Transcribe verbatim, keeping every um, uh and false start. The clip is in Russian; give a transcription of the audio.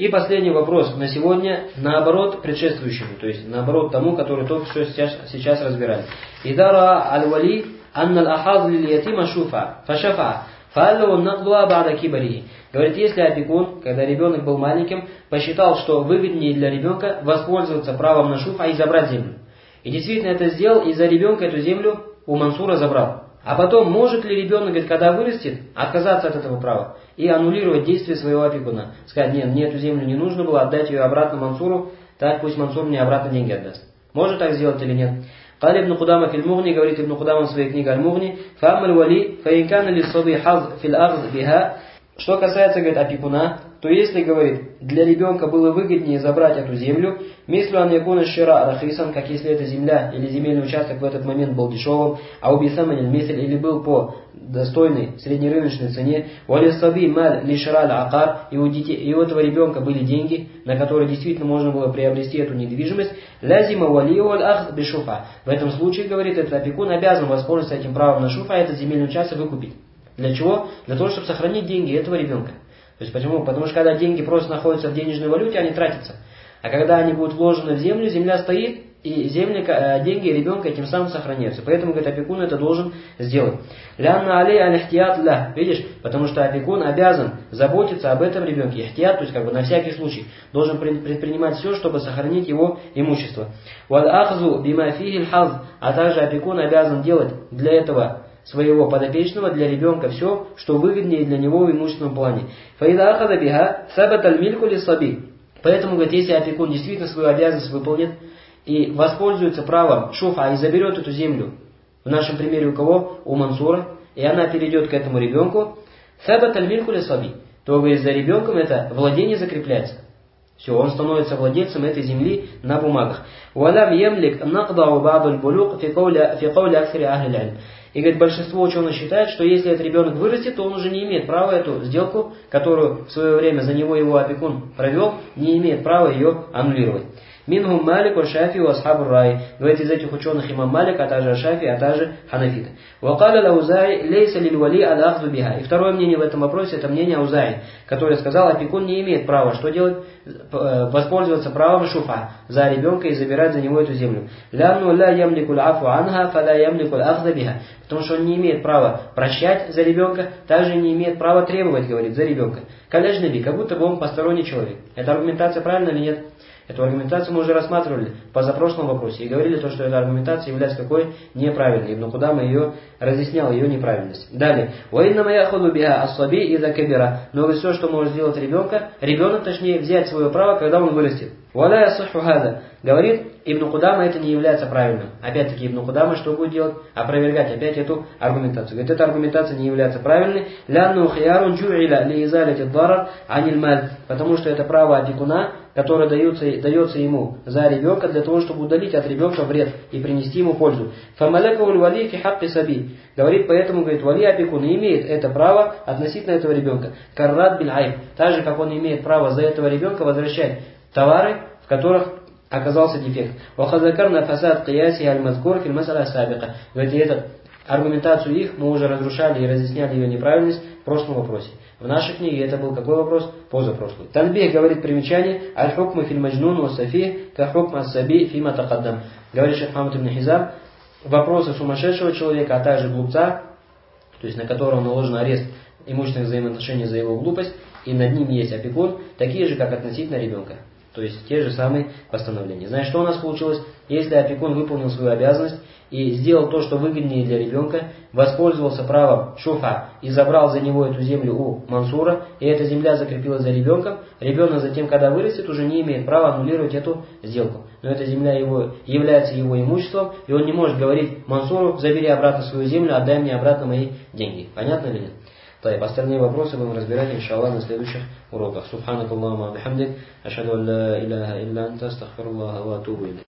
И последний вопрос на сегодня, наоборот, предшествующему, то есть наоборот тому, который только что сейчас, сейчас разбирали. Идара аль-вали анна аль-ахаз лиль-ятима шуфа, фашафа, фаллу нaqduа ба'да кибари. Говорит, если опекун, когда ребенок был маленьким, посчитал, что выгоднее для ребенка воспользоваться правом на шуфа и забрать землю. И действительно это сделал, и за ребенка эту землю у Мансура забрал. А потом, может ли ребенок, говорит, когда вырастет, отказаться от этого права и аннулировать действия своего опекуна? Сказать, нет, мне эту землю не нужно было, отдать ее обратно Мансуру, так пусть Мансур мне обратно деньги отдаст. Может так сделать или нет? قال ابن قدامة في المغني, говорит Ибн Кудама в своей книге Аль-Мугни, فأما الولي فإن كان للصبي حظ في الأخذ بها. Что касается, говорит, опекуна, то если, говорит, для ребенка было выгоднее забрать эту землю, мислю ан якуна шира рахисан, как если эта земля или земельный участок в этот момент был дешевым, а убисаманил мисль или был по достойной среднерыночной цене, валисаби маль лишира аль-акар, и у детей, и у этого ребенка были деньги, на которые действительно можно было приобрести эту недвижимость, лазима валию аль-ахз бишуфа. В этом случае, говорит, этот опекун обязан воспользоваться этим правом на шуфа, этот земельный участок выкупить. Для чего? Для того, чтобы сохранить деньги этого ребенка. То есть почему? Потому что когда деньги просто находятся в денежной валюте, они тратятся. А когда они будут вложены в землю, земля стоит, и земли, деньги ребенка тем самым сохраняются. Поэтому, говорит, опекун это должен сделать. Лянна алей аль-ихтият ля. Видишь? Потому что опекун обязан заботиться об этом ребенке. Ихтият, то есть как бы на всякий случай, должен предпринимать все, чтобы сохранить его имущество. Валь ахзу бима фихи аль-хаз. А также опекун обязан делать для этого своего подопечного, для ребенка все, что выгоднее для него в имущественном плане. Фаида ахада биха сабат аль-мильку ли-саби. Поэтому, говорит, если опекун действительно свою обязанность выполнит и воспользуется правом шуфа и заберет эту землю, в нашем примере у кого? У Мансура, и она перейдет к этому ребенку, сабат аль-мильку ли-саби, то, говорит, за ребенком это владение закрепляется. Все, он становится владельцем этой земли на бумагах. وَلَمْ يَمْلِكْ نَقْضَعُ بَعْضُ الْبُلُوغ فِي قَوْلِ أَكْثَرِ أَهْلِ الْعِلْمِ. И, говорит, большинство ученых считает, что если этот ребенок вырастет, то он уже не имеет права эту сделку, которую в свое время за него его опекун провел, не имеет права ее аннулировать. Минхум Малик, Шафи, Асхабур Рай. Говорит, из этих ученых имам Малик, а также Шафи, а также Ханафиты. Вакаля Аузаи лейса лиль вали аль-ахзу биха. И второе мнение в этом вопросе, это мнение Аузаи, который сказал, опекун не имеет права, что делать? Воспользоваться правом шуфа за ребенка и забирать за него эту землю. Лянну ла ямлику аль-афу анха, фала ямлику аль-ахза биха. Потому что он не имеет права прощать за ребенка, также не имеет права требовать, говорит, за ребенка. Каляжнаби, как будто бы он посторонний человек. Эта аргументация правильна или нет? Эту аргументацию мы уже рассматривали в позапрошлом вопросе и говорили то, что эта аргументация является какой? Неправильной. Ибн Кудама ее разъяснял, ее неправильность. Далее. وَإِنَّمَا يَأْخُذُ بِهَا الصَّبِي إِذَا كَبِرَ. Но все, что может сделать ребенка, ребенок, точнее, взять свое право, когда он вырастет. وَلَا يَصِحُّ هَذَا. Говорит Ибн Кудама, это не является правильным. Опять-таки Ибн Кудама что будет делать? Опровергать опять эту аргументацию. Говорит, эта аргументация не является правильной. لَأَنُّ خِيَارٌ جُعِلَ لِإِزَالَةِ الضَّرَرِ عَنِ الْمَالِ. Потому что это право опекуна, которое дается, дается ему за ребенка для того, чтобы удалить от ребенка вред и принести ему пользу. فَمَلَكَهُ الْوَلِي فِي حَقِّ سَبِي. Говорит, поэтому, говорит, вали опекун имеет это право относительно этого ребенка. Каррат биль айб. Так же, как он имеет право за этого ребенка возвращать товары, в которых оказался дефект. وَخَذَكَرْنَا فَسَادْ قِيَاسِهَا الْمَذْكُورِ فِي الْمَسْأَلَةِ السَّابِقَةِ. Говорит, и эту аргументацию их мы уже разрушали и разъясняли ее неправильность в прошлом вопросе. В нашей книге это был какой вопрос? Позапрошлый. Танбих говорит примечание «Аль-хукму фил маджнун ва сафи ка хукм ас-саби фима тақаддам». Говорит шейх Мухаммад ибн Хизам, вопросы сумасшедшего человека, а также глупца, то есть на которого наложен арест имущественных взаимоотношений за его глупость, и над ним есть опекун, такие же, как относительно ребенка. То есть те же самые постановления. Значит, что у нас получилось? Если опекун выполнил свою обязанность и сделал то, что выгоднее для ребенка, воспользовался правом шуфа и забрал за него эту землю у Мансура, и эта земля закрепилась за ребенком, ребенок затем, когда вырастет, уже не имеет права аннулировать эту сделку. Но эта земля его, является его имуществом, и он не может говорить Мансуру: забери обратно свою землю, отдай мне обратно мои деньги. Понятно или нет? طيب, остальные вопросы будем разбирать, иншаллах, на следующих уроках. Субханакаллахумма ва бихамдик, ашхаду ан ла иляха илля анта, астагфируллаха ва атубу илейх.